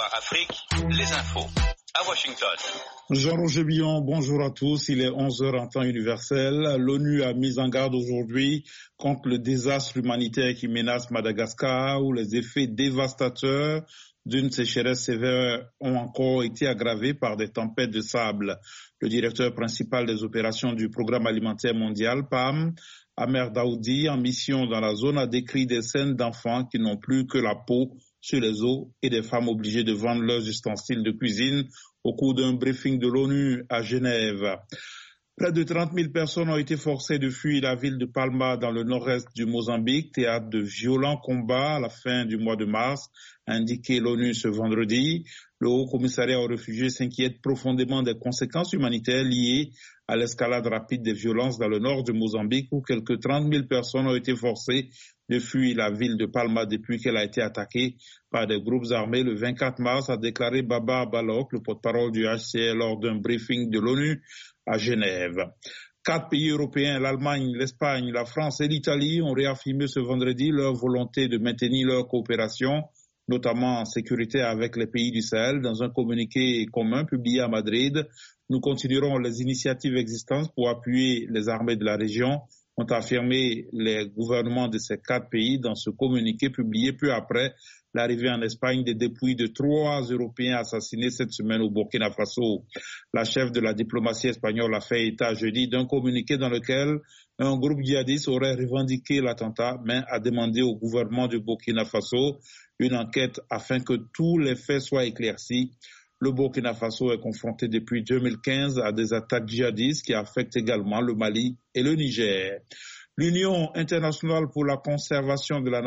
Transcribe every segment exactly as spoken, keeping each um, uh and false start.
Soir Afrique, les infos. À Washington. Jean-Roger Billon, bonjour à tous. Il est onze heures en temps universel. L'ONU a mis en garde aujourd'hui contre le désastre humanitaire qui menace Madagascar, où les effets dévastateurs d'une sécheresse sévère ont encore été aggravés par des tempêtes de sable. Le directeur principal des opérations du Programme alimentaire mondial, P A M, Amer Daoudi, en mission dans la zone, a décrit des scènes d'enfants qui n'ont plus que la peau sur les os et des femmes obligées de vendre leurs ustensiles de cuisine au cours d'un briefing de l'ONU à Genève. Près de trente mille personnes ont été forcées de fuir la ville de Palma dans le nord-est du Mozambique, théâtre de violents combats à la fin du mois de mars, a indiqué l'ONU ce vendredi. Le Haut Commissariat aux réfugiés s'inquiète profondément des conséquences humanitaires liées à l'escalade rapide des violences dans le nord du Mozambique, où quelques trente mille personnes ont été forcées de fuir la ville de Palma depuis qu'elle a été attaquée par des groupes armés le vingt-quatre mars, a déclaré Baba Balok, le porte-parole du H C R, lors d'un briefing de l'ONU à Genève. Quatre pays européens, l'Allemagne, l'Espagne, la France et l'Italie, ont réaffirmé ce vendredi leur volonté de maintenir leur coopération, notamment en sécurité avec les pays du Sahel. Dans un communiqué commun publié à Madrid, nous continuerons les initiatives existantes pour appuyer les armées de la région, ont affirmé les gouvernements de ces quatre pays dans ce communiqué publié peu après l'arrivée en Espagne des dépouilles de trois Européens assassinés cette semaine au Burkina Faso. La chef de la diplomatie espagnole a fait état jeudi d'un communiqué dans lequel un groupe djihadiste aurait revendiqué l'attentat, mais a demandé au gouvernement du Burkina Faso une enquête afin que tous les faits soient éclaircis. Le Burkina Faso est confronté depuis deux mille quinze à des attaques djihadistes qui affectent également le Mali et le Niger. L'Union internationale pour la conservation de la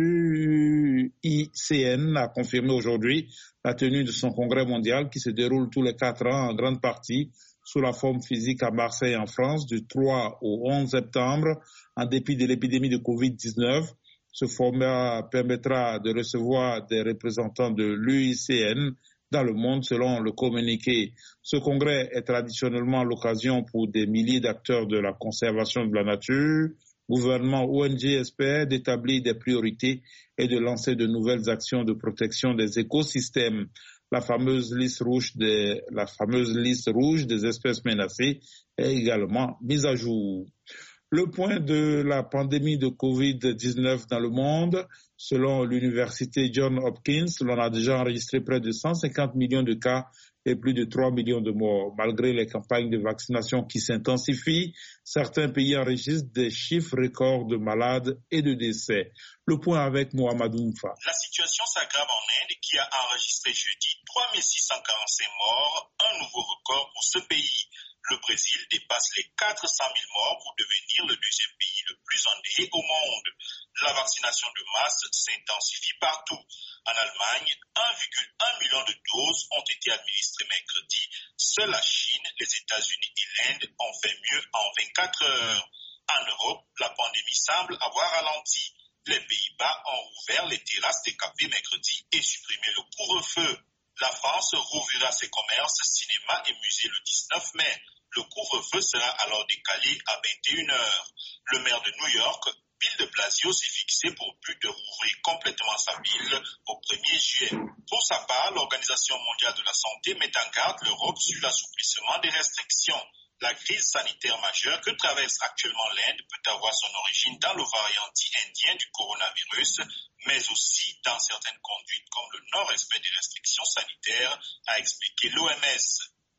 nature, I C N, a confirmé aujourd'hui la tenue de son congrès mondial qui se déroule tous les quatre ans en grande partie sous la forme physique à Marseille en France du trois au onze septembre en dépit de l'épidémie de covid dix-neuf. Ce format permettra de recevoir des représentants de l'U I C N dans le monde, selon le communiqué. Ce congrès est traditionnellement l'occasion pour des milliers d'acteurs de la conservation de la nature, gouvernements, O N G, experts, d'établir des priorités et de lancer de nouvelles actions de protection des écosystèmes. La fameuse liste rouge des, la fameuse liste rouge des espèces menacées est également mise à jour. Le point de la pandémie de covid dix-neuf dans le monde, selon l'université Johns Hopkins, l'on a déjà enregistré près de cent cinquante millions de cas et plus de trois millions de morts. Malgré les campagnes de vaccination qui s'intensifient, certains pays enregistrent des chiffres records de malades et de décès. Le point avec Mohamedou Moufa. La situation s'aggrave en Inde qui a enregistré jeudi trois mille six cent quarante-cinq morts, un nouveau record pour ce pays. Le Brésil dépasse les quatre cent mille morts pour devenir le deuxième pays le plus endeuillé au monde. La vaccination de masse s'intensifie partout. En Allemagne, un virgule un million de doses ont été administrées mercredi. Seule la Chine, les États-Unis et l'Inde ont fait mieux en vingt-quatre heures. En Europe, la pandémie semble avoir ralenti. Les Pays-Bas ont rouvert les terrasses des cafés mercredi et supprimé le couvre-feu. La France rouvrira ses commerces, cinémas et musées le dix-neuf mai. Le couvre-feu sera alors décalé à vingt et une heures. Le maire de New York, Bill de Blasio, s'est fixé pour but de rouvrir complètement sa ville au premier juillet. Pour sa part, l'Organisation mondiale de la santé met en garde l'Europe sur l'assouplissement des restrictions. La crise sanitaire majeure que traverse actuellement l'Inde peut avoir son origine dans le variant dit indien du coronavirus, mais aussi dans certaines conduites comme le non-respect des restrictions sanitaires, a expliqué l'O M S.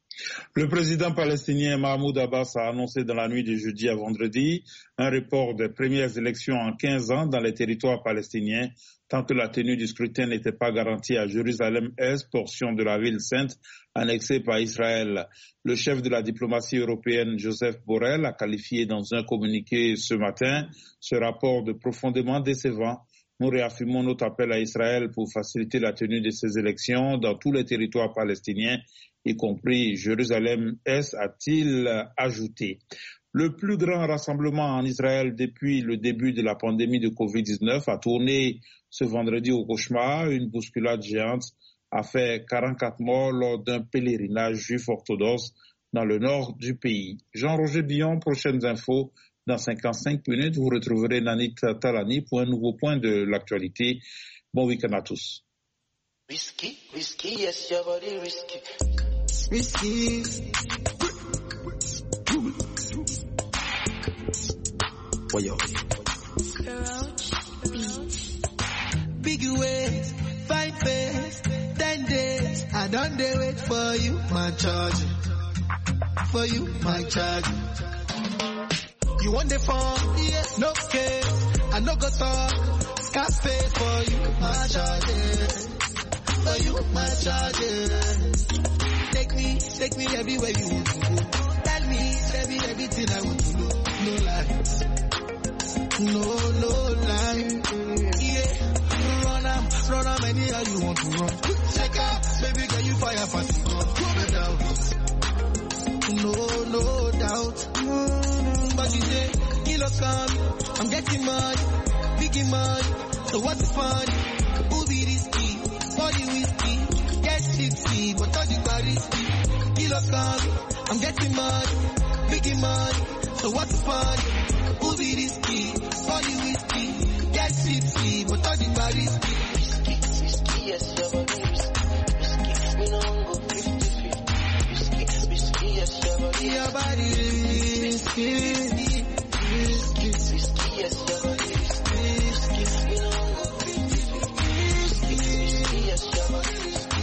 Le président palestinien Mahmoud Abbas a annoncé dans la nuit de jeudi à vendredi un report des premières élections en quinze ans dans les territoires palestiniens, tant que la tenue du scrutin n'était pas garantie à Jérusalem-Est, portion de la ville sainte annexée par Israël. Le chef de la diplomatie européenne, Joseph Borrell, a qualifié dans un communiqué ce matin ce rapport de profondément décevant. Nous réaffirmons notre appel à Israël pour faciliter la tenue de ces élections dans tous les territoires palestiniens, y compris Jérusalem-Est, a-t-il ajouté. Le plus grand rassemblement en Israël depuis le début de la pandémie de covid dix-neuf a tourné ce vendredi au cauchemar. Une bousculade géante a fait quarante-quatre morts lors d'un pèlerinage juif orthodoxe dans le nord du pays. Jean-Roger Billon, prochaines infos. Dans cinquante-cinq minutes, vous retrouverez Nanit Talani pour un nouveau point de l'actualité. Bon week-end à tous. Risky, risky, yes, your body risky. Risky. What yo? Big ways, fine face, ten days. I don't dare wait for you, my charge. For you, my charge. You want the phone? Yes, no case. I no go talk. Scarface for you, my charge. For you, my charge. Take me, take me everywhere you want to go. Tell me, tell me everything I want to know. No lies. No, no lie. Yeah, run am, run am anyhow you want to run. Check out, baby girl, you fire fast. No doubt. No, no doubt. Mm, but you say, kilo come, I'm getting money, biggie money. So what's the fun? Who be risky? Body whiskey, get tipsy, but all the bar risky. Kilo come, I'm getting money, biggie money. So what's the fun? Who be risky? Body whiskey, get tipsy, but all the bar risky. Risky, risky, yes, your body risky. Risky, we don't go fifty fifty. Risky, risky, yes, your body. Your body risky, risky, risky, risky, yes, your body risky. Risky, we don't go fifty fifty. Risky, risky, yes, your body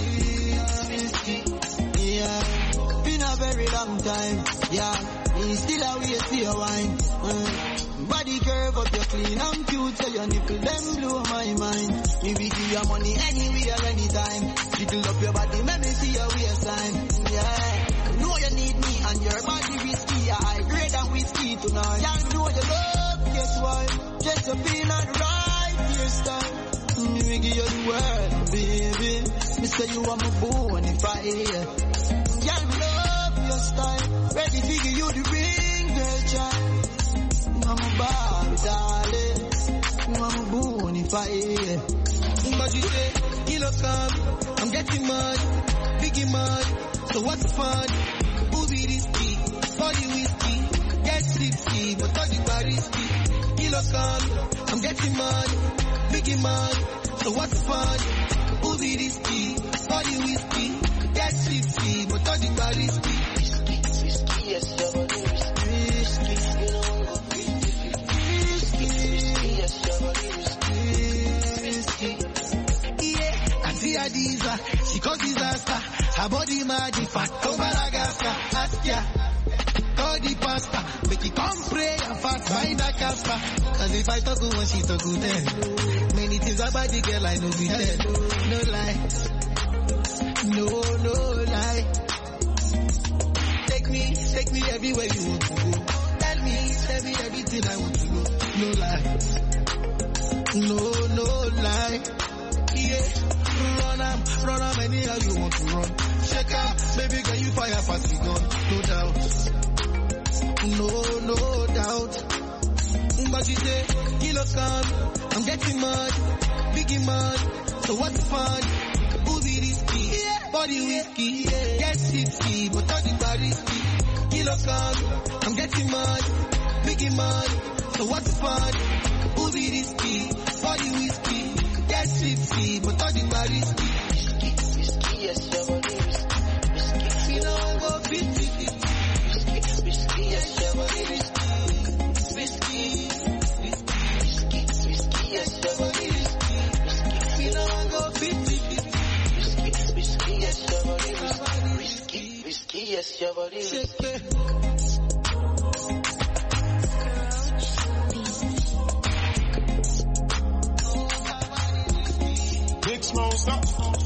risky. Risky, yeah. Been a very long time, yeah. You still a wait for your wine. Mm. Body curve up, you clean and cute, so your nipple them blow my mind. Me we give you money anywhere, anytime. Jiggle up your body, let me see your waistline. Yeah, know you need me and your body risky. Yeah, I grade and whiskey tonight. Yeah, know you love, guess why? Just a feel on the right hairstyle. Me we give you the world, baby. Me say you are my bonafide. Yeah, love your style. Ready to give you the ring, girl, child. I'm a Barbie, darling. I'm a bonafide. But you say, kilo come, I'm getting money, biggie money. So what's the fun? Who be risky? Body whiskey, get tipsy, but all the bar risky. Kilo come, I'm getting money, biggie money. So what's the fun? Who be risky? Body whiskey, get tipsy, but all the bar risky. risky, risky, yes, your body risky. Risky, you don't go fifty fifty. Risky, risky, yes, your body risky. Risky, yeah. I see Adiza, she cause disaster. Her body magic, fat over Madagascar. Ask ya, call the pastor, make it come pray and fast find a Casper. Cause if I talk when she talk good then many things about the girl I know be dead. No lie, no, no lie. Take me, take me everywhere you want to go. Tell me, tell me everything I want to know. No lie, no, no lie. Yeah, run am, run am anyhow you want to run. Check out, baby girl, you fire fast, you gone, no doubt. No, no doubt. But you say, kilo come, I'm getting money, biggie money. So what's the fun? Who be risky? Yeah. Body whiskey, yeah. Get tipsy, but all the bar risky. Kilo come, I'm getting money, biggie money. So what's the fun? Who be risky? Body whiskey, get tipsy, but all the bar risky. Risky, risky, yes, your body risky. Risky, we don't go fifty fifty. Risky, risky, yes, your body risky. Risky, risky, risky, yes, your body risky. Risky, we don't go fifty fifty. Risky, risky, yes, your body risky. Risky, risky, yes, your body risky. Big Smoke, stop.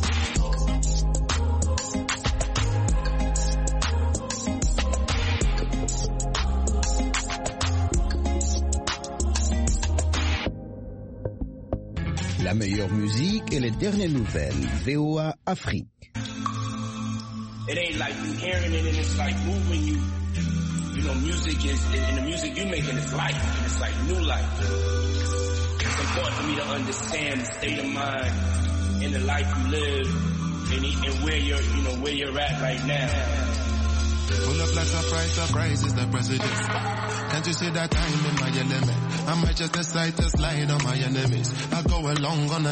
La meilleure musique et les dernières nouvelles. V O A Afrique. It ain't like you hearing it and it's like moving you. You know, music is, and the music you making is life. And it's like new life. It's important for me to understand the state of mind and the life you live and, and where you're, you know, where you're at right now. Full of like surprise, surprise is the president. Can't you see that I'm in my element? I might just decide to slide on my enemies. I go along on a